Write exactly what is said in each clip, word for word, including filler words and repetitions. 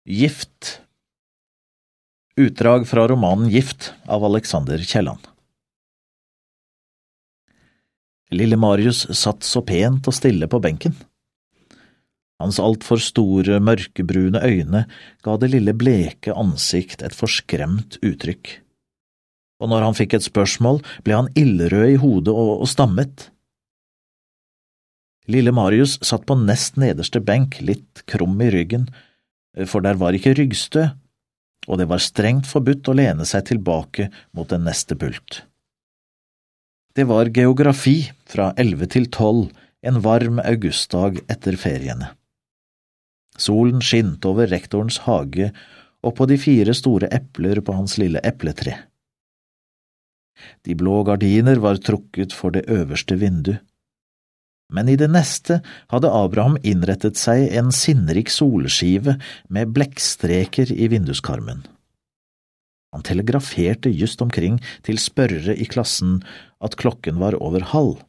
Gift. Utdrag fra romanen Gift av Alexander Kielland. Lille Marius satt så pent og stille på benken. Hans alt for store, mørkebrune øyne ga det lille bleke ansikt et forskremt uttrykk. Og når han fikk et spørsmål, ble han ildrød i hodet og, og stammet. Lille Marius satt på nest nederste benk, litt krum i ryggen, for der var ikke ryggstø, og det var strengt forbudt å lene seg tilbake mot den neste pult. Det var geografi fra elleve til tolv, en varm augustdag etter feriene. Solen skinte over rektorens hage og på de fire store epler på hans lille epletre. De blå gardiner var trukket for det øverste vindu. Men i det neste hadde Abraham innrettet seg en sinnrik solskive med blekkstreker i vinduskarmen. Han telegraferte just omkring til spørrere i klassen at klokken var over halv.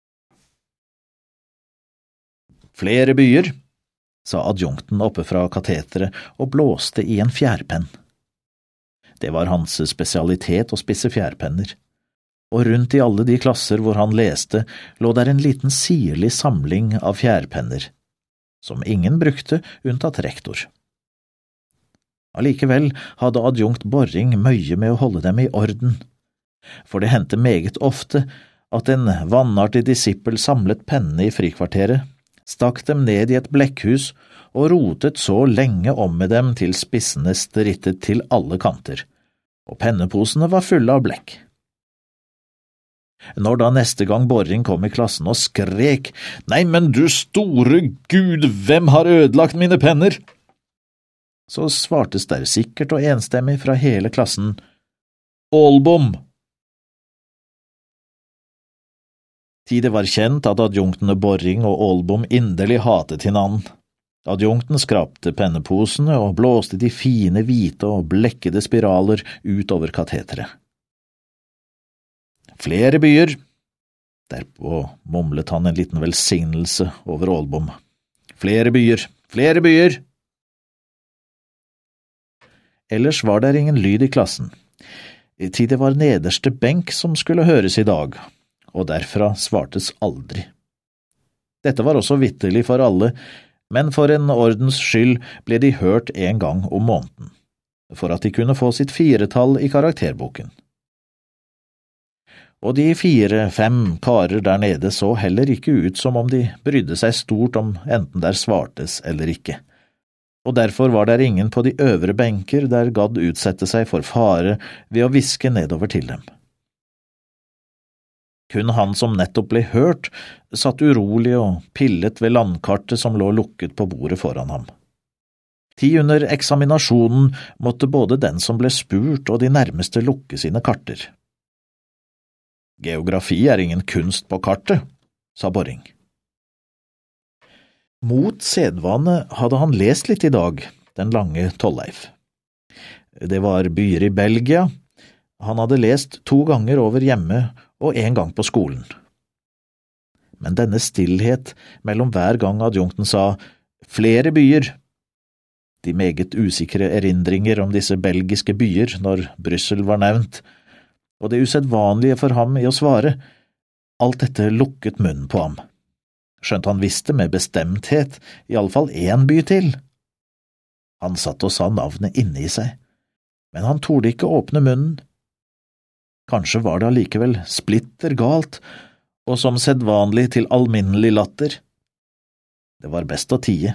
Flere byer, sa adjunkten oppe fra kateteret og blåste i en fjærpenn. Det var hans spesialitet å spisse fjærpenner. Og rundt i alle de klasser hvor han leste, lå der en liten sirlig samling av fjærpenner, som ingen brukte unntatt rektor. Allikevel hadde adjunkt Borring møye med å holde dem i orden, for det hendte meget ofte at en vannartig disippel samlet pennene i frikvarteret, stakk dem ned i et blekkhus og rotet så lenge om med dem til spissene strittet til alle kanter, og penneposene var fulle av blekk. Når da neste gang Borring kom i klassen og skrek, «Nei, men du store Gud, hvem har ødelagt mine penner?» Så svartes der sikkert og enstemmig fra hele klassen, «Aalbom!» Tide var kjent at adjunktene Borring og Aalbom inderlig hatet hinanden. Adjunkten skrapte penneposene og blåste de fine hvite og blekkede spiraler ut over kateteret. Flere byer. Derpå mumlet han en liten velsignelse over Aalbom. Flere byer, flere byer! Ellers var der ingen lyd i klassen. Til det var nederste benk som skulle høres i dag, og derfra svartes aldri. Dette var også vitterlig for alle, men for en ordens skyld ble de hørt en gang om måneden, for at de kunne få sitt firetall i karakterboken. Og de fire-fem karer der nede så heller ikke ut som om de brydde seg stort om enten der svartes eller ikke. Og derfor var der ingen på de øvre benker der gadd utsette seg for fare ved å hviske nedover til dem. Kun han som nettopp ble hørt, satt urolig og pillet ved landkartet som lå lukket på bordet foran ham. Ti under eksaminasjonen måtte både den som ble spurt og de nærmeste lukke sine karter. Geografi er ingen kunst på kartet, sa Borring. Mot sedvane hadde han lest litt i dag, den lange Tolleif. Det var byer i Belgia. Han hadde lest to ganger over hjemme og en gang på skolen. Men denne stillhet mellom hver gang adjunkten sa «flere byer», de meget usikre erindringer om disse belgiske byer når Bryssel var nevnt, og det usedvanlige for ham i å svare, alt dette lukket munnen på ham. Skjønt han visste med bestemthet i alle fall én by til. Han satt og sa navnet inne i seg, men han torde ikke åpne munnen. Kanskje var det allikevel splitter galt, og som sedvanlig til alminnelig latter. Det var best å tie.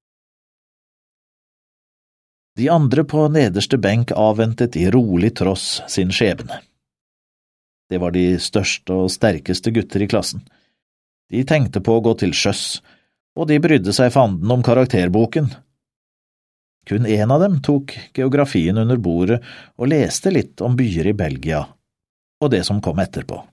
De andre på nederste benk avventet i rolig tross sin skjebne. Det var de største og sterkeste gutter i klassen. De tenkte på å gå til sjøs, og de brydde seg fanden om karakterboken. Kun en av dem tok geografien under bordet og leste litt om byer i Belgia, og det som kom etterpå.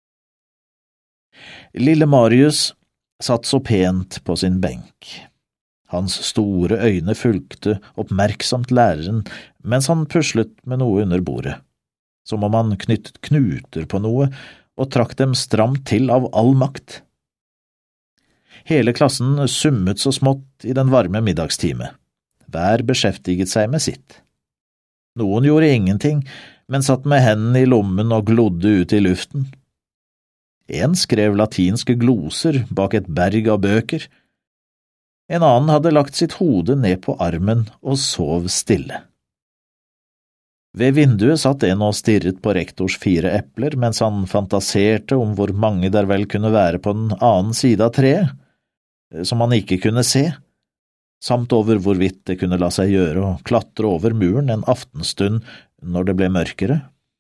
Lille Marius satt så pent på sin benk. Hans store øyne fulgte oppmerksomt læreren mens han puslet med noe under bordet, som om han knyttet knuter på noe og trakk dem stramt til av all makt. Hele klassen summet så smått i den varme middagstime. Hver beskjeftiget seg med sitt. Noen gjorde ingenting, men satt med hendene i lommen og glodde ut i luften. En skrev latinske gloser bak et berg av bøker. En annen hadde lagt sitt hode ned på armen og sov stille. Ved vinduet satt en og stirret på rektors fire epler, mens han fantaserte om hvor mange der vel kunne være på den annen side av treet, som han ikke kunne se, samt over hvorvidt det kunne la seg gjøre å klatre over muren en aftenstund når det ble mørkere.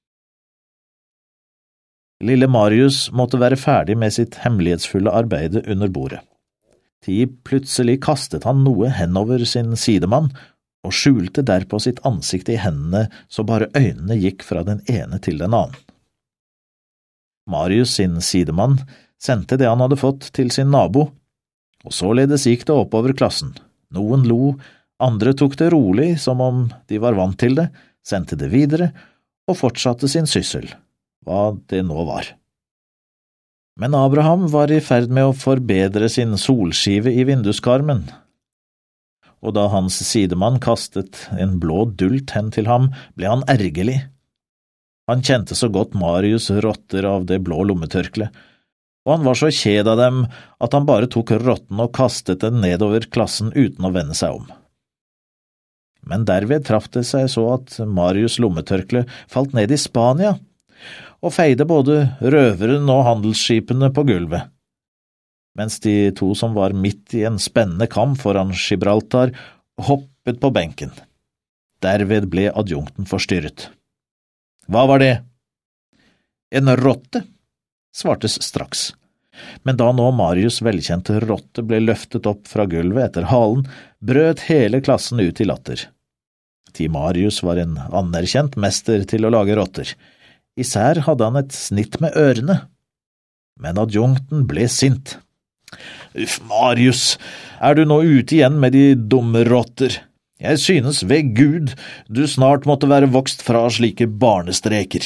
Lille Marius måtte være ferdig med sitt hemmelighetsfulle arbeide under bordet. Til plutselig kastet han noe henover sin sidemann, og skjulte derpå sitt ansikt i hendene så bare øynene gikk fra den ene til den annen. Marius sin sidemann sendte det han hadde fått til sin nabo, og således gikk det oppover klassen. Noen lo, andre tok det rolig som om de var vant til det, sendte det videre og fortsatte sin syssel, hva det nå var. Men Abraham var i ferd med å forbedre sin solskive i vinduskarmen, og da hans sidemann kastet en blå dult hen til ham, ble han ergerlig. Han kjente så godt Marius rotter av det blå lommetørkle, og han var så kjed av dem at han bare tok rotten og kastet den nedover klassen uten å vende seg om. Men derved traff det seg så at Marius lommetørkle falt ned i Spania, og feide både røveren og handelsskipene på gulvet, mens de to som var midt i en spennende kamp foran Gibraltar hoppet på benken. Derved ble adjunkten forstyrret. Hva var det? En rotte, svartes straks. Men da nå Marius velkjente rotte ble løftet opp fra gulvet etter halen, brøt hele klassen ut i latter. Til Marius var en anerkjent mester til å lage rotter. Især hadde han et snitt med ørene. Men adjunkten ble sint. Uff, Marius, er du nå ute igjen med de dumme rotter? Jeg synes ved Gud du snart måtte være vokst fra slike barnestreker.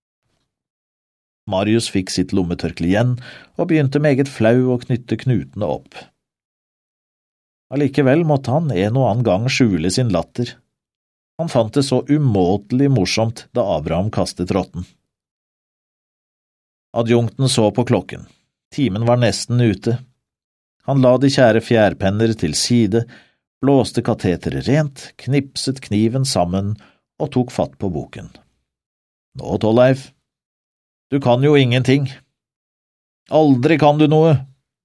Marius fikk sitt lommetørkle igjen og begynte meget flau å knytte knutene opp. Allikevel måtte han en og annen gang skjule sin latter. Han fant det så umåtelig morsomt da Abraham kastet rotten. Adjunkten så på klokken. Timen var nesten ute. Han la de kjære fjærpenner til side, blåste kateteret rent, knipset kniven sammen og tok fatt på boken. Nå, Torleif, du kan jo ingenting. Aldri kan du noe.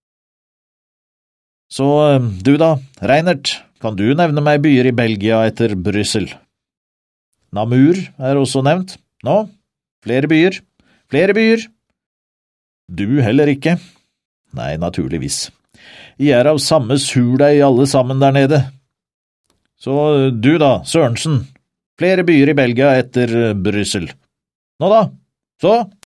Så du da, Reinert, kan du nevne meg byer i Belgia etter Bryssel? Namur er også nevnt. Nå, flere byer, flere byer. Du heller ikke. Nei, naturligvis. I er av samme surdeig alle sammen der nede. Så du da, Sørensen, flere byer i Belgia etter Bryssel. Nå da, så?